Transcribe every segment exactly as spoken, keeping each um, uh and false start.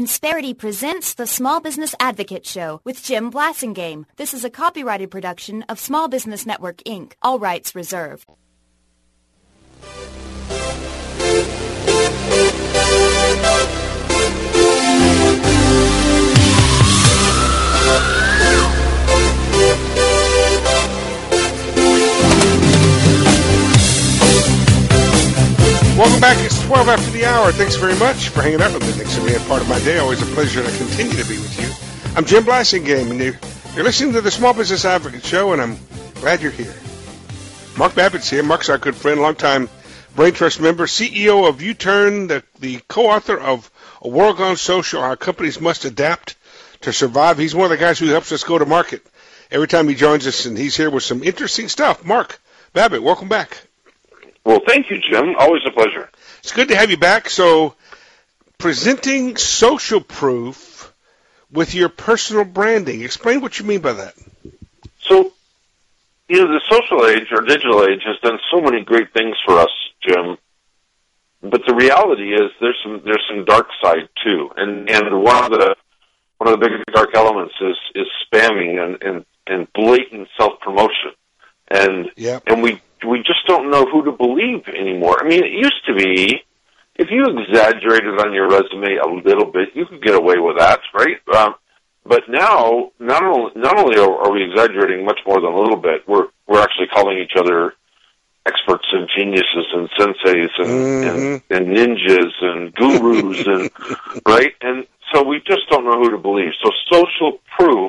Insperity presents the Small Business Advocate Show with Jim Blasingame. This is a copyrighted production of Small Business Network, Incorporated. All rights reserved. Welcome back. It's twelve after the hour. Thanks very much for hanging out with me. Thanks for being part of my day. Always a pleasure to continue to be with you. I'm Jim Blasingame, and you're, you're listening to the Small Business Advocate Show, and I'm glad you're here. Mark Babbitt's here. Mark's our good friend, longtime Brain Trust member, C E O of U-Turn, the, the co-author of A World Gone Social, How Companies Must Adapt to Survive. He's one of the guys who helps us go to market every time he joins us, and he's here with some interesting stuff. Mark Babbitt, welcome back. Well, thank you, Jim. Always a pleasure. It's good to have you back. So, presenting social proof with your personal branding. Explain what you mean by that. So, you know, the social age or digital age has done so many great things for us, Jim. But the reality is there's some there's some dark side too. And and one of the one of the big dark elements is is spamming and and, and blatant self promotion. And yep. and we we just don't know who to believe anymore. I mean, it used to be, if you exaggerated on your resume a little bit, you could get away with that, right? Um, but now, not only not only are, are we exaggerating much more than a little bit, we're we're actually calling each other experts and geniuses and senseis and, mm-hmm. and, and ninjas and gurus and right. And so we just don't know who to believe. So social proof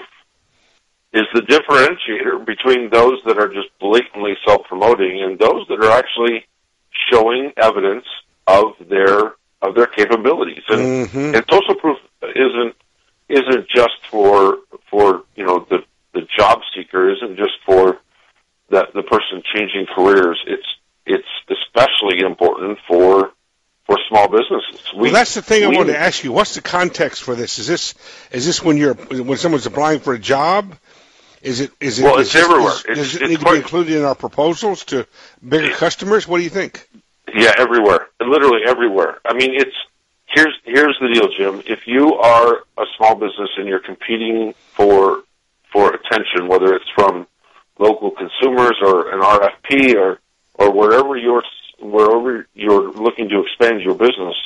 is the differentiator between those that are just blatantly self-promoting and those that are actually showing evidence of their of their capabilities. And, mm-hmm. and social proof isn't isn't just for for you know the the job seeker, isn't just for that the person changing careers. It's it's especially important for for small businesses. We, well, that's the thing I we, wanted to ask you. What's the context for this? Is this is this when you're when someone's applying for a job? Is it is it? Well, is it's everywhere. Is, it's, does it it's need to quite, be included in our proposals to bigger customers? What do you think? Yeah, everywhere. Literally everywhere. I mean, it's here's here's the deal, Jim. If you are a small business and you're competing for for attention, whether it's from local consumers or an R F P or or wherever you're wherever you're looking to expand your business,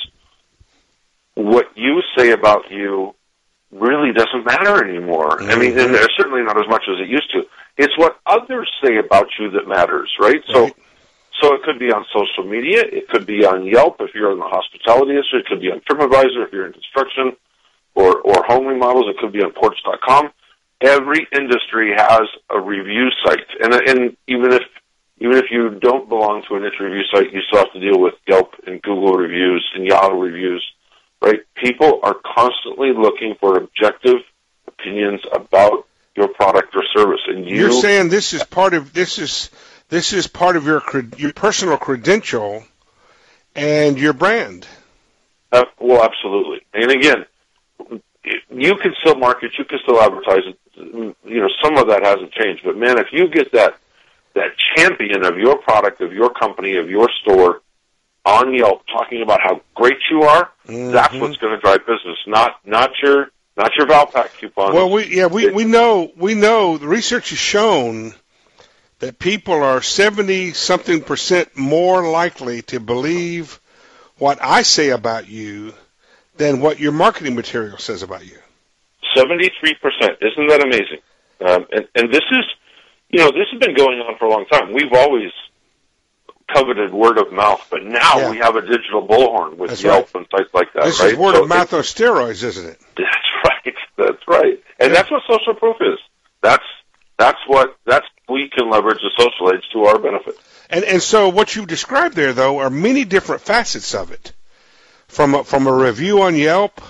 what you say about you really doesn't matter anymore. Mm-hmm. I mean, and certainly not as much as it used to. It's what others say about you that matters, right? So, right. so it could be on social media. It could be on Yelp if you're in the hospitality industry. It could be on TripAdvisor if you're in construction or, or home remodels. It could be on Porch dot com. Every industry has a review site. And, and even if even if you don't belong to a niche review site, you still have to deal with Yelp and Google reviews and Yahoo reviews. Right? People are constantly looking for objective opinions about your product or service, and you, you're saying this is part of this is this is part of your your personal credential and your brand. Uh, well, absolutely. And again, you can still market, you can still advertise. You know, some of that hasn't changed, but man, if you get that that champion of your product, of your company, of your store on Yelp talking about how great you are, mm-hmm. that's what's going to drive business, not not your not your Valpak coupons. Well, we yeah we, we know we know the research has shown that people are seventy something percent more likely to believe what I say about you than what your marketing material says about you. Seventy-three percent, isn't that amazing? Um, and and this is you know this has been going on for a long time. We've always coveted word of mouth, but now yeah. we have a digital bullhorn with that's Yelp right. and sites like that. This right? is word so of mouth on steroids, isn't it? That's right. That's right. And yeah. that's what social proof is. That's that's what that's we can leverage the social age to our benefit. And and so what you described there, though, are many different facets of it, from a, from a review on Yelp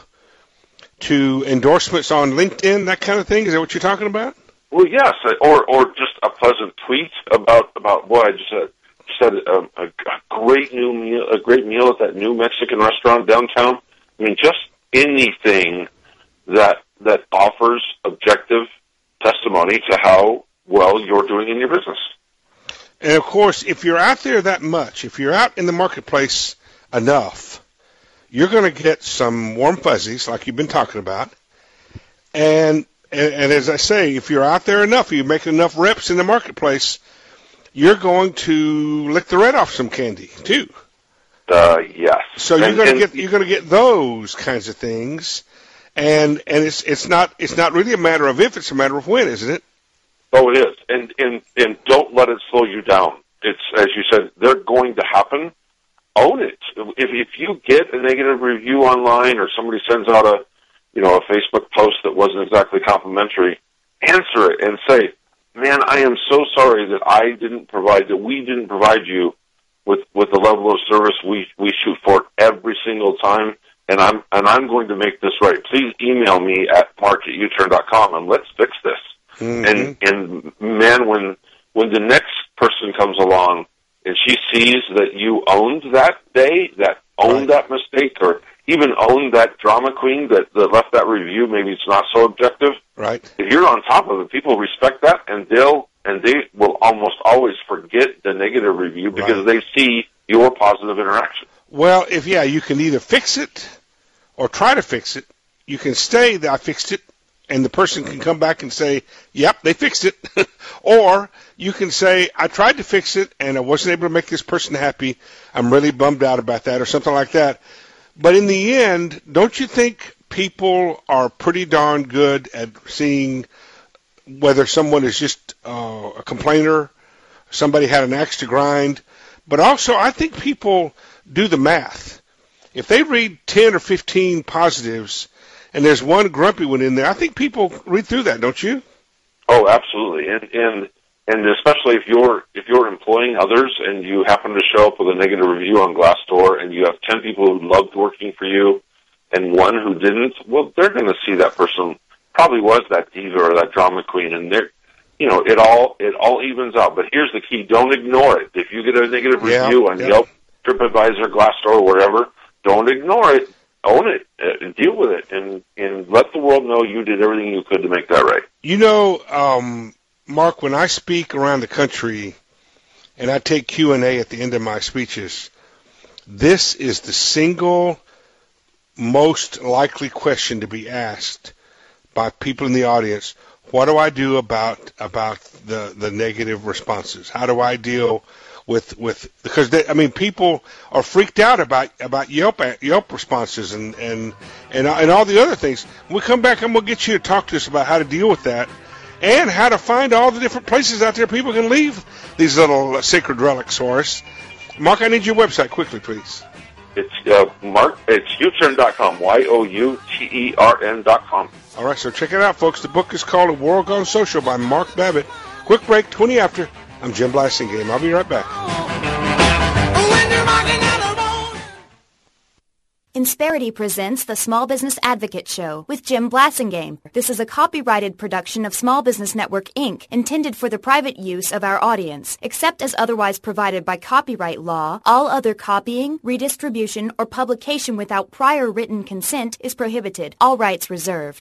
to endorsements on LinkedIn, that kind of thing. Is that what you're talking about? Well, yes, or or just a pleasant tweet about about boy, I just said. Said a, a, a great new meal, a great meal at that new Mexican restaurant downtown. I mean, just anything that that offers objective testimony to how well you're doing in your business. And of course, if you're out there that much, if you're out in the marketplace enough, you're going to get some warm fuzzies like you've been talking about. And, and, and as I say, if you're out there enough, you make enough reps in the marketplace, you're going to lick the red off some candy too. Uh, yes. So you're and, going to and, get you're going to get those kinds of things, and and it's it's not it's not really a matter of if, it's a matter of when, isn't it? Oh, it is. And and and don't let it slow you down. It's, as you said, they're going to happen. Own it. If if you get a negative review online, or somebody sends out a you know a Facebook post that wasn't exactly complimentary, answer it and say, "Man, I am so sorry that I didn't provide that we didn't provide you with with the level of service we we shoot for every single time, and I'm and I'm going to make this right. Please email me at mark at u turn dot com and let's fix this." Mm-hmm. And and man, when when the next person comes along and she sees that you owned that day, that owned right. that mistake, or even owned that drama queen that, that left that review, maybe it's not so objective. Right. If you're on top of it, people respect that, and they'll and they will almost always forget the negative review because right. they see your positive interaction. Well, if yeah, you can either fix it or try to fix it. You can say that I fixed it, and the person can come back and say, "Yep, they fixed it," or you can say, "I tried to fix it, and I wasn't able to make this person happy. I'm really bummed out about that," or something like that. But in the end, don't you think people are pretty darn good at seeing whether someone is just uh, a complainer, somebody had an axe to grind? But also, I think people do the math. If they read ten or fifteen positives and there's one grumpy one in there, I think people read through that, don't you? Oh, absolutely. And and and especially if you're if you're employing others and you happen to show up with a negative review on Glassdoor and you have ten people who loved working for you and one who didn't, well, they're going to see that person probably was that diva or that drama queen, and they're, you know, it all it all evens out. But here's the key: don't ignore it. If you get a negative yeah, review on yeah. Yelp, TripAdvisor, Glassdoor, wherever, don't ignore it. Own it, uh, deal with it, and, and let the world know you did everything you could to make that right. You know, um, Mark, when I speak around the country and I take Q and A at the end of my speeches, this is the single most likely question to be asked by people in the audience. What do I do about about the, the negative responses? How do I deal with with because they, I mean people are freaked out about about Yelp Yelp responses and and and, and all the other things. When we come back, I'm gonna get you to talk to us about how to deal with that and how to find all the different places out there people can leave these little uh, sacred relics for us. Mark, I need your website quickly, please. It's uh, Mark. It's u turn dot com. Y O U T E R N dot com. All right, so check it out, folks. The book is called A World Gone Social by Mark Babbitt. Quick break, twenty after. I'm Jim Blasingame. I'll be right back. Insperity presents the Small Business Advocate Show with Jim Blasingame. This is a copyrighted production of Small Business Network, Incorporated, intended for the private use of our audience. Except as otherwise provided by copyright law, all other copying, redistribution, or publication without prior written consent is prohibited. All rights reserved.